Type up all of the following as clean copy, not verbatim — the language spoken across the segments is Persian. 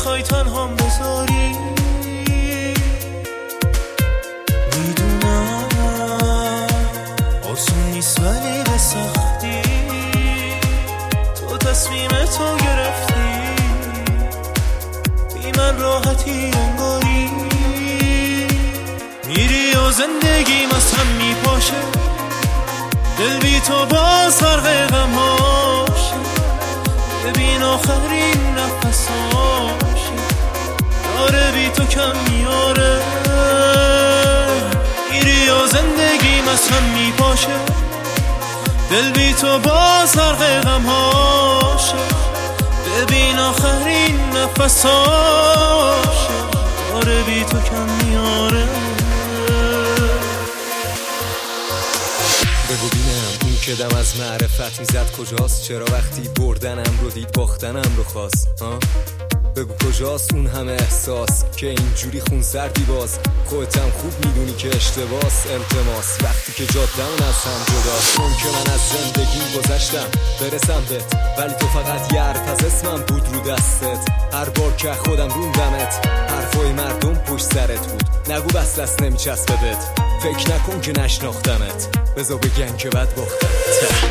نمیخوای تنهام بذاری. میدونم آسون نیست ولی به سختی تو تصمیم تو گرفتی. بی من راحتی انگاری میری و زندگیم از هم میپاشه. دل بی تو باز غرق غماشه. ببین آخرین نفساشه داره بی تو کم میاره. میری و زندگیم از هم میپاشه. دل بی تو باز غرق غماشه. ببین آخرین نفساشه داره بی تو کم میاره. بگو بینم اون که دم از معرفت میزد کجاست؟ چرا وقتی بردنم رو دید باختنم رو خواست؟ بگو کجاست اون همه احساس که اینجوری خون سردی باز؟ خودتم خوب میدونی که اشتباس. التماس وقتی که جاده‌مون از هم جداست. اون که من از زندگیم گذشتم برسم بهت ولی تو فقط یه حرف از اسمم بود رو دستت. هر بار که خودم روندمت حرفای مردم پشت سرت بود. نگو بس دست نمیچسبه بهت. فکر نکن که نشناختمت بذار بگن که بد باختمت.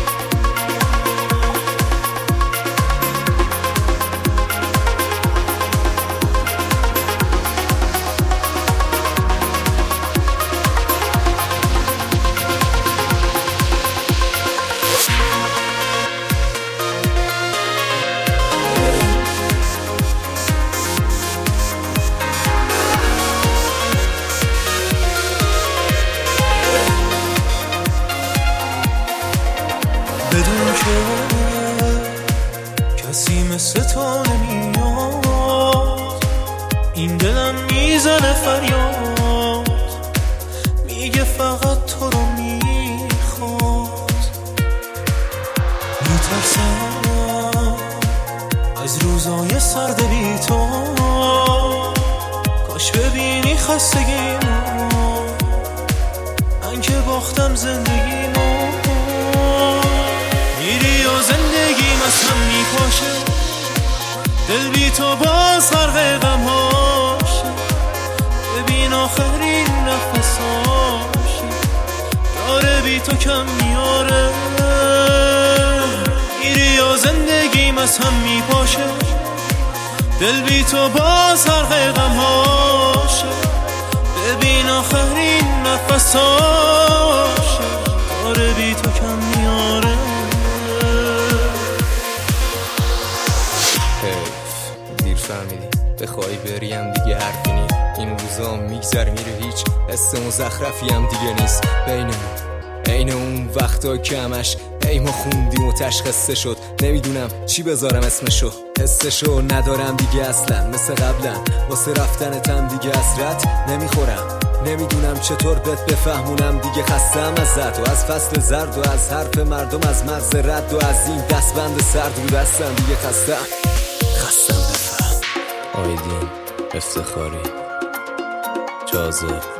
بدون که کسی مثل تو نمیاد. این دلم میزنه فریاد میگه فقط تو رو میخواد. میترسم از روزای سرد بی تو. کاش ببینی خستگیمو من که باختم زندگیمو. میری و زندگیم از هم میپاشه. دل بی تو باز غرق غماشه. ببین آخرین نفساشه داره بی تو کم میاره. میری و زندگیم از هم میپاشه. دل بی تو باز غرق غماشه. ببین آخرین نفساشه داره بی تو کم میاره. دیر فهمیدی بخوای بریم دیگه حرفی نی. این روزا میگذر میره هیچ حس مزخرفی هم دیگه نیست بینمون. عین اون وقتا که همش ای ما خوندیم و تشخصه شد. نمیدونم چی بذارم اسمشو. حسشو ندارم دیگه اصلا مثل قبلا. واسه رفتنتم دیگه حسرت نمیخورم. نمیدونم چطور بهت بفهمونم دیگه. خستم ازت و از فصل زرد و از حرف مردم از مغز رد و از این دستبند سرد رو دستم دیگه. خستم بفهم. آیدین افتخاری جاذب